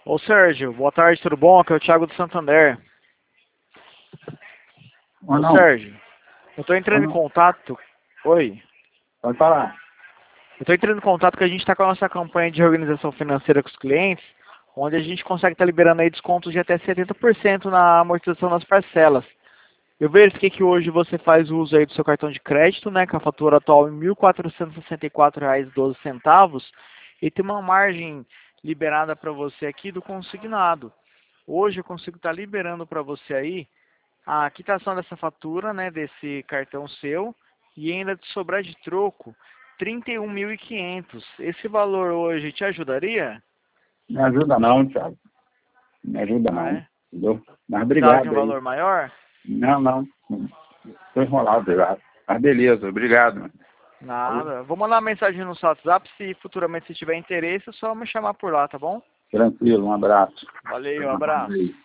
Ô Sérgio, boa tarde, tudo bom? Aqui é o Thiago do Santander. Ou Ô não? Sérgio, eu tô Ou entrando em não? contato. Oi. Pode falar. Eu tô entrando em contato que a gente está com a nossa campanha de organização financeira com os clientes, onde a gente consegue estar liberando aí descontos de até 70% na amortização das parcelas. Eu verifiquei que hoje você faz uso aí do seu cartão de crédito, né, com a fatura atual em R$ 1.464,12 e tem uma margem liberada para você aqui do consignado. Hoje eu consigo estar liberando para você aí a quitação dessa fatura, né, desse cartão seu, e ainda de sobrar de troco 31.500. Esse valor hoje te ajudaria? Me ajuda não, Thiago. Me ajuda Ah, não. é? Entendeu? Mas Precisava de um obrigado aí. valor maior? Não, não. Tô enrolado já. Mas beleza, obrigado. Falou. Nada. Vou mandar uma mensagem no seu WhatsApp, se futuramente se tiver interesse, é só me chamar por lá, tá bom? Tranquilo, um abraço. Valeu, abraço.